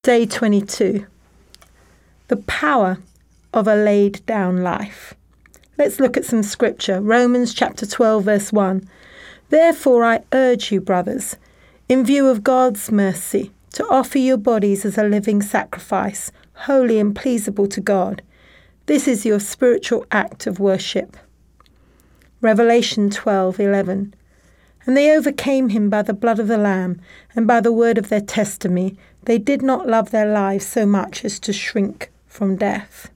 Day 22. The power of a laid down life. Let's look at some scripture. Romans chapter 12, verse 1. Therefore I urge you, brothers, in view of God's mercy, to offer your bodies as a living sacrifice, holy and pleasable to God. This is your spiritual act of worship. Revelation 12:11. And they overcame him by the blood of the Lamb and by the word of their testimony. They did not love their lives so much as to shrink from death.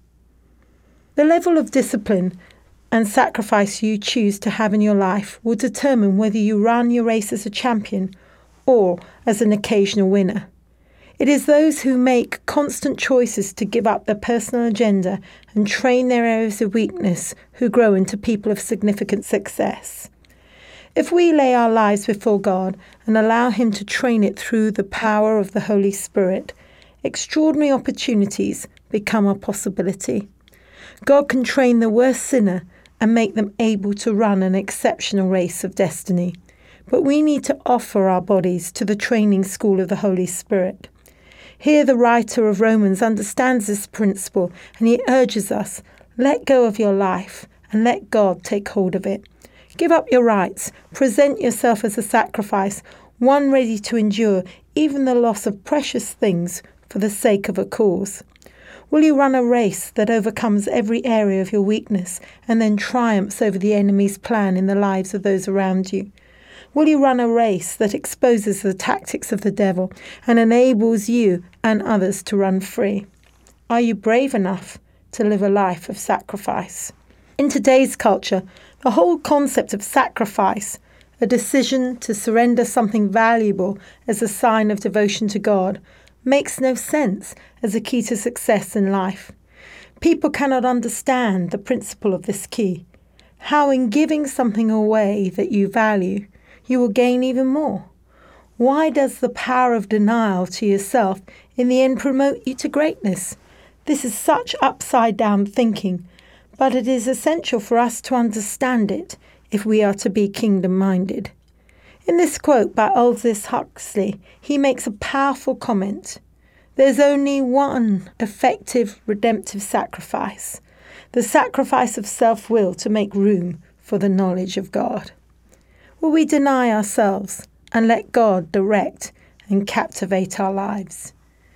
The level of discipline and sacrifice you choose to have in your life will determine whether you run your race as a champion or as an occasional winner. It is those who make constant choices to give up their personal agenda and train their areas of weakness who grow into people of significant success. If we lay our lives before God and allow Him to train it through the power of the Holy Spirit, extraordinary opportunities become a possibility. God can train the worst sinner and make them able to run an exceptional race of destiny. But we need to offer our bodies to the training school of the Holy Spirit. Here the writer of Romans understands this principle and he urges us, let go of your life and let God take hold of it. Give up your rights, present yourself as a sacrifice, one ready to endure even the loss of precious things for the sake of a cause. Will you run a race that overcomes every area of your weakness and then triumphs over the enemy's plan in the lives of those around you? Will you run a race that exposes the tactics of the devil and enables you and others to run free? Are you brave enough to live a life of sacrifice? In today's culture, the whole concept of sacrifice, a decision to surrender something valuable as a sign of devotion to God, makes no sense as a key to success in life. People cannot understand the principle of this key. How in giving something away that you value, you will gain even more. Why does the power of denial to yourself in the end promote you to greatness? This is such upside down thinking, but it is essential for us to understand it if we are to be kingdom-minded. In this quote by Aldous Huxley, he makes a powerful comment. There's only one effective redemptive sacrifice, the sacrifice of self-will to make room for the knowledge of God. Will we deny ourselves and let God direct and captivate our lives?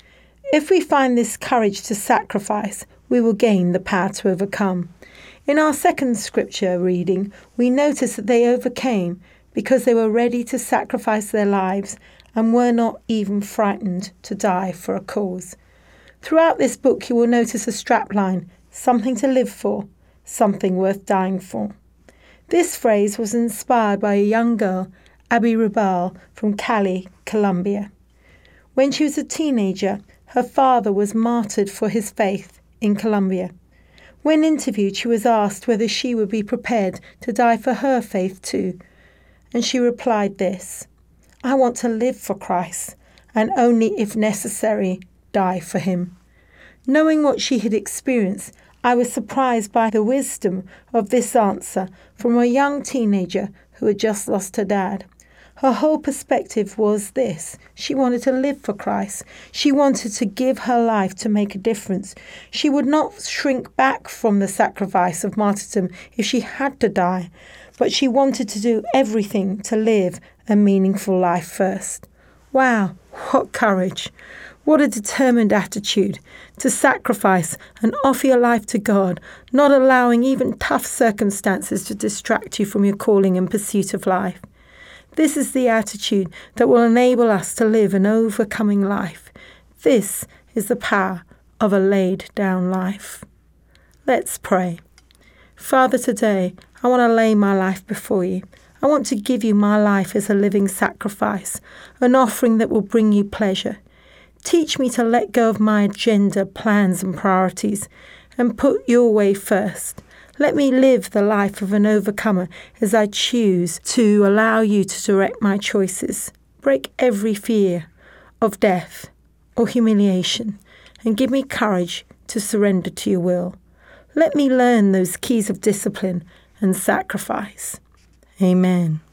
If we find this courage to sacrifice, we will gain the power to overcome. In our second scripture reading, we notice that they overcame because they were ready to sacrifice their lives and were not even frightened to die for a cause. Throughout this book, you will notice a strapline, something to live for, something worth dying for. This phrase was inspired by a young girl, Abby Rubal, from Cali, Colombia. When she was a teenager, her father was martyred for his faith in Colombia. When interviewed, she was asked whether she would be prepared to die for her faith too. And she replied this, I want to live for Christ, and only if necessary, die for him. Knowing what she had experienced, I was surprised by the wisdom of this answer from a young teenager who had just lost her dad. Her whole perspective was this. She wanted to live for Christ. She wanted to give her life to make a difference. She would not shrink back from the sacrifice of martyrdom if she had to die, but she wanted to do everything to live a meaningful life first. Wow, what courage! What a determined attitude to sacrifice and offer your life to God, not allowing even tough circumstances to distract you from your calling and pursuit of life. This is the attitude that will enable us to live an overcoming life. This is the power of a laid down life. Let's pray. Father, today I want to lay my life before you. I want to give you my life as a living sacrifice, an offering that will bring you pleasure. Teach me to let go of my agenda, plans and priorities and put your way first. Let me live the life of an overcomer as I choose to allow you to direct my choices. Break every fear of death or humiliation and give me courage to surrender to your will. Let me learn those keys of discipline and sacrifice. Amen.